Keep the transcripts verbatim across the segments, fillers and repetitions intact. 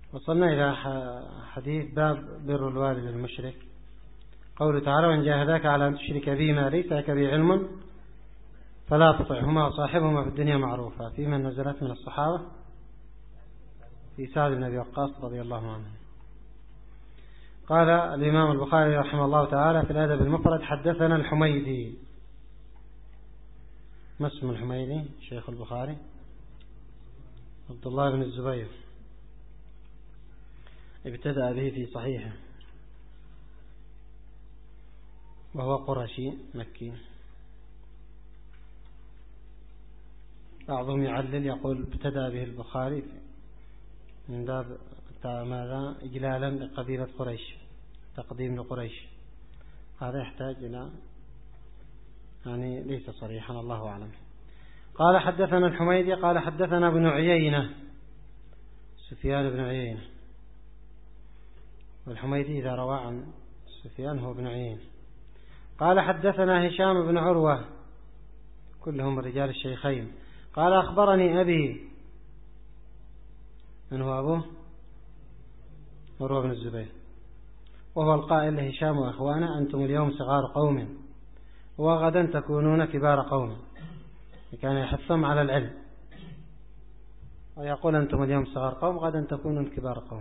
وصلنا إلى حديث باب بر الوالد المشرك. قوله تعالى: وإن جاهداك على أن تشرك بي ما ليس لك به علم فلا تطعهما وصاحبهما في الدنيا معروفا. في من نزلت من الصحابة في سعد بن أبي وقاص رضي الله عنه. قال الإمام البخاري رحمه الله تعالى في الأدب المفرد: حدثنا الحميدي. ما اسم الحميدي؟ شيخ البخاري عبد الله بن الزبير، ابتدأ به في صحيحه، وهو قرشي مكي. بعضهم يعلل يقول ابتدأ به البخاري من باب ماذا؟ إجلالا لقبيلة قريش، تقديم لقريش. هذا يحتاج إلى يعني ليس صريحا، الله أعلم. قال حدثنا الحميدي قال حدثنا ابن عيينة، سفيان بن عيينة. والحميدي إذا روى عن سفيان هو ابن عيينة. قال حدثنا هشام بن عروة، كلهم رجال الشيخين. قال أخبرني أبي، من هو أبوه؟ عروة بن الزبير، وهو القائل لهشام وأخوانه: أنتم اليوم صغار قوم وغدا تكونون كبار قوم. كان يحثهم على العلم ويقول: أنتم اليوم صغار قوم غدا تكونون كبار قوم.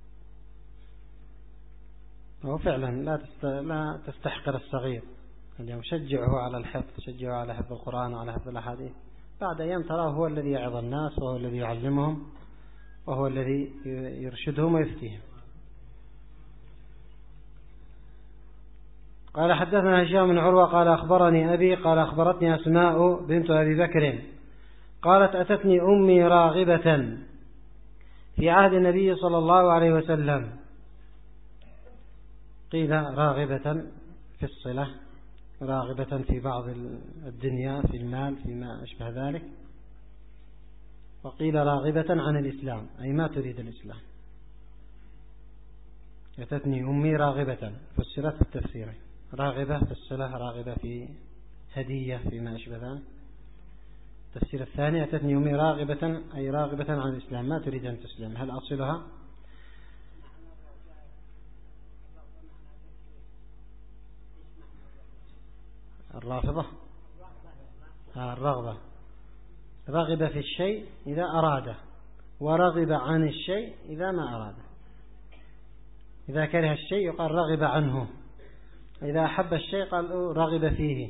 وفعلا لا لا تستحقر الصغير اليوم، شجعه على الحفظ، شجعه على حفظ القرآن وعلى حفظ الأحاديث. بعد أيام تراه هو الذي يعظ الناس، وهو الذي يعلمهم، وهو الذي يرشدهم ويفتيهم. قال حدثنا هشام بن عروة قال أخبرني أبي قال أخبرتني أسماء بنت أبي بكر قالت: أتتني أمي راغبة في عهد النبي صلى الله عليه وسلم. قيل راغبة في الصلة، راغبة في بعض الدنيا، في المال، فيما أشبه ذلك. وقيل راغبة عن الإسلام، أي ما تريد الإسلام. أتتني أمي راغبة، فسرت في التفسير: راغبة في الصلة، راغبة في هدية، فيما أشبه ذلك. التفسير الثاني: أتتني أمي راغبة، أي راغبة عن الإسلام، ما تريد أن تسلم. هل أصلها؟ الرافضة الرغبة، رغب في الشيء إذا أراده، ورغب عن الشيء إذا ما أراده. إذا كره الشيء يقال رغب عنه، إذا أحب الشيء قال رغب فيه.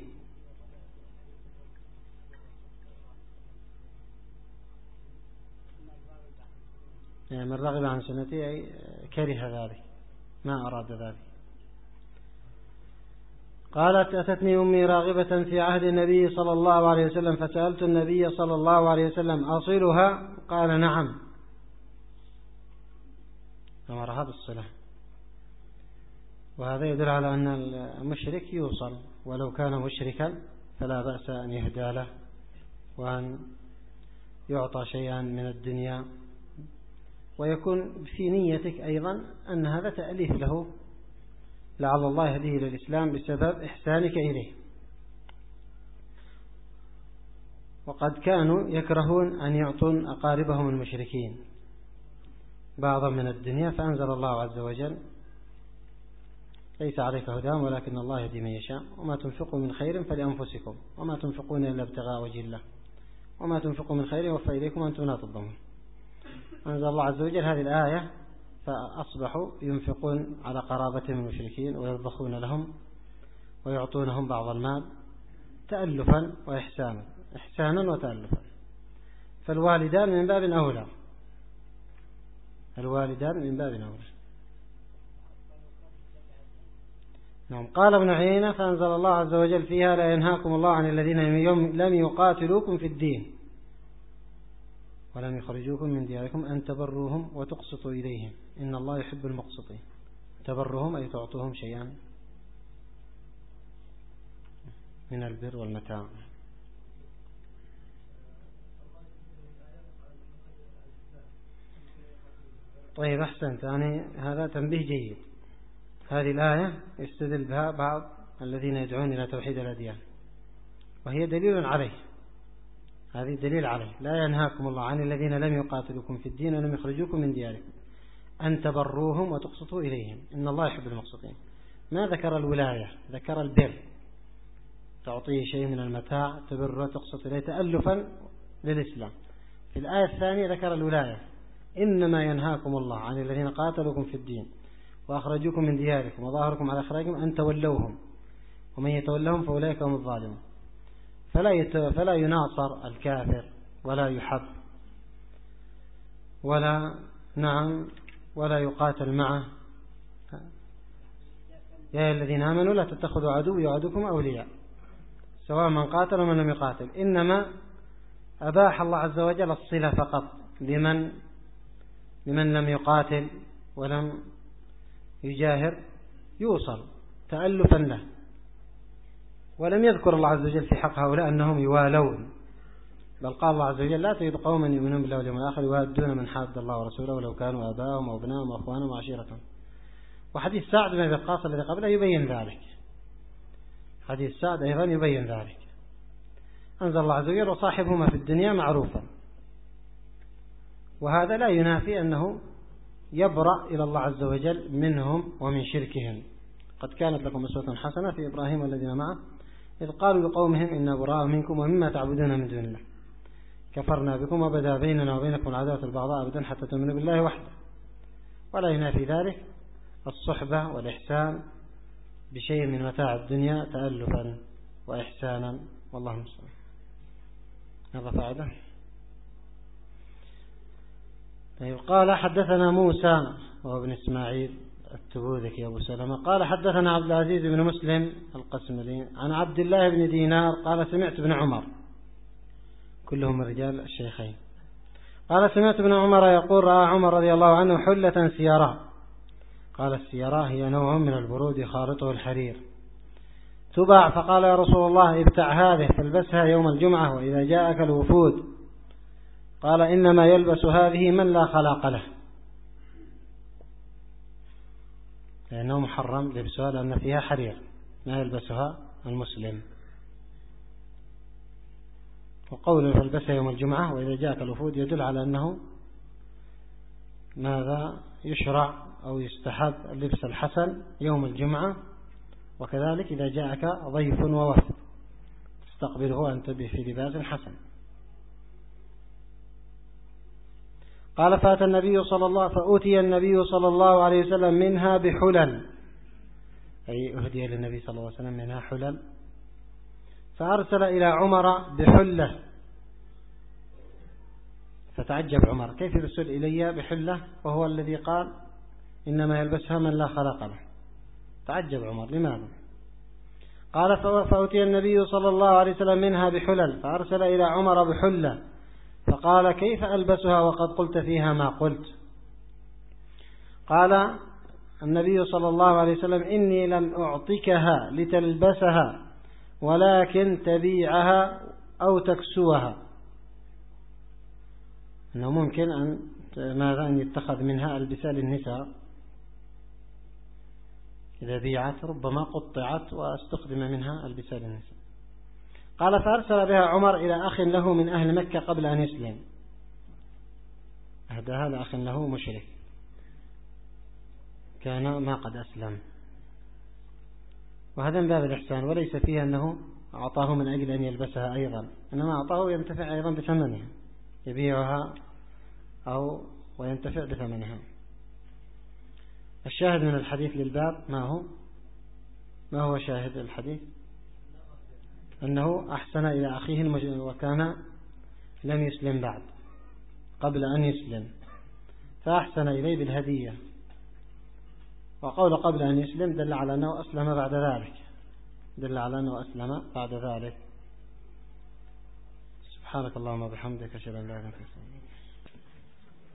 يعني من رغب عن سنتي أي كره ذلك، ما أراد ذلك. قالت: أتتني أمي راغبة في عهد النبي صلى الله عليه وسلم فسألت النبي صلى الله عليه وسلم: أصلها؟ قال: نعم. أمرها بالصلة. وهذا يدل على أن المشرك يوصل، ولو كان مشركا فلا بأس أن يهدى له وأن يعطى شيئا من الدنيا، ويكون في نيتك أيضا أن هذا تأليف له، لعل الله يهديه إلى الإسلام بسبب إحسانك إليه. وقد كانوا يكرهون أن يعطون أقاربهم المشركين بعضا من الدنيا، فأنزل الله عز وجل: ليس عليك هداهم ولكن الله يهدي من يشاء، وما تنفقوا من خير فلأنفسكم وما تنفقون إلا ابتغاء وجه الله وما تنفقوا من خير يوفى إليكم وأنتم لا تظلمون. أنزل الله عز وجل هذه الآية، فأصبحوا ينفقون على قرابتهم المشركين ويرضخون لهم ويعطونهم بعض المال تألفا وإحسانا، إحسانا وتألفا. فالوالدان من باب أولى، الوالدان من باب أولى. نعم. قال ابن عيينة: فأنزل الله عز وجل فيها: لا ينهاكم الله عن الذين لم يقاتلوكم في الدين ولم يخرجوكم من دياركم أن تبروهم وتقسطوا إليهم إن الله يحب المقسطين. تبرهم أي تعطوهم شيئا من البر والمتاع. طيب، أحسنت. يعني هذا تنبيه جيد. هذه الآية يستدل بها بعض الذين يدعون إلى توحيد الأديان، وهي دليل عليه. هذه دليل عليه: لا ينهاكم الله عن الذين لم يقاتلوكم في الدين ولم يخرجوكم من دياركم أن تبروهم وتقسطوا إليهم إن الله يحب المقسطين. ما ذكر الولاية، ذكر البر، تعطيه شيء من المتاع تبر وتقسط إليه تألفا للإسلام. في الآية الثانية ذكر الولاية إنما ينهاكم الله عن الذين قاتلوكم في الدين وأخرجوكم من دياركم وظاهركم على إخراجهم أن تولوهم ومن يتولهم فأولئك هم الظالمون. فلا يت... فلا يناصر الكافر ولا يحب ولا نعم ولا يقاتل معه. يا الذين آمنوا لا تتخذوا عدوي وعدوكم أولياء سواء من قاتل ومن لم يقاتل. إنما أباح الله عز وجل الصلة فقط لمن لمن لم يقاتل ولم يجاهر يوصل تألفا له، ولم يذكر الله عز وجل في حق هؤلاء أنهم يوالون، بل قال الله عز وجل لا تجد قوما يؤمنون بالله واليوم الآخر يوادون من حاد الله ورسوله ولو كانوا آباءهم أو أبناءهم أو أخوانهم وعشيرتهم. وحديث سعد بن أبي وقاص الذي قبله يبين ذلك، حديث سعد أيضا يبين ذلك. أنزل الله عز وجل وصاحبهما في الدنيا معروفا، وهذا لا ينافي أنه يبرأ إلى الله عز وجل منهم ومن شركهم. قد كانت لكم أسوة حسنة في إبراهيم والذين معه إذ قالوا لقومهم إنا براء منكم ومما تعبدون من دون الله كفرنا بكم وبدا بيننا وبينكم العداوة البغضاء أبدا حتى تؤمنوا بالله وحده. ولا ينافي ذلك الصحبة والإحسان بشيء من متاع الدنيا تألفا وإحسانا، والله المستعان. هذا فائدة. طيب قال حدثنا موسى وهو ابن إسماعيل التبوذكي أبو سلمة قال حدثنا عبد العزيز بن مسلم القسملي عن عبد الله بن دينار قال سمعت ابن عمر، كلهم رجال الشيخين، قال سمعت ابن عمر يقول رأى عمر رضي الله عنه حلة سيراء، قال السيراء هي نوع من البرود خالطه الحرير تباع، فقال يا رسول الله ابتع هذه فالبسها يوم الجمعة وإذا جاءك الوفود، قال إنما يلبس هذه من لا خلاق له، لأنه محرم لبسها لأن فيها حرير ما يلبسها المسلم. وقوله فالبسها يوم الجمعة وإذا جاءك الوفود يدل على أنه ماذا يشرع أو يستحب اللبس الحسن يوم الجمعة، وكذلك إذا جاءك ضيف ووفد تستقبله أن تبه في لباس حسن. قال فأتى النبي صلى الله فأوتي النبي صلى الله عليه وسلم منها بحلل، أي أهدي للنبي صلى الله عليه وسلم منها حلل، فأرسل إلى عمر بحلة، فتعجب عمر كيف يرسل إلي بحلة وهو الذي قال إنما يلبسها من لا خلق له. تعجب عمر لماذا؟ قال فأوتي النبي صلى الله عليه وسلم منها بحلل، فأرسل إلى عمر بحلة، فقال كيف ألبسها وقد قلت فيها ما قلت؟ قال النبي صلى الله عليه وسلم إني لم أعطيكها لتلبسها ولكن تبيعها أو تكسوها، أنه ممكن أن ماذا أن يتخذ منها ألبسة للنساء إذا بيعت ربما قطعت واستخدم منها ألبسة للنساء. قال فأرسل بها عمر إلى أخ له من أهل مكة قبل أن يسلم، أهداها لأخ له مشرك كان ما قد أسلم، وهذا من باب الإحسان، وليس فيها أنه أعطاه من أجل أن يلبسها أيضا، إنما أعطاه ينتفع أيضا بثمنها، يبيعها أو وينتفع بثمنها. الشاهد من الحديث للباب ما هو ما هو شاهد الحديث؟ أنه أحسن إلى أخيه وكان لم يسلم بعد قبل أن يسلم، فأحسن إليه بالهدية، وقول قبل أن يسلم دل على أنه أسلم بعد ذلك، دل على أنه أسلم بعد ذلك. سبحانك اللهم وبحمدك أشهد أن لا إله إلا أنت.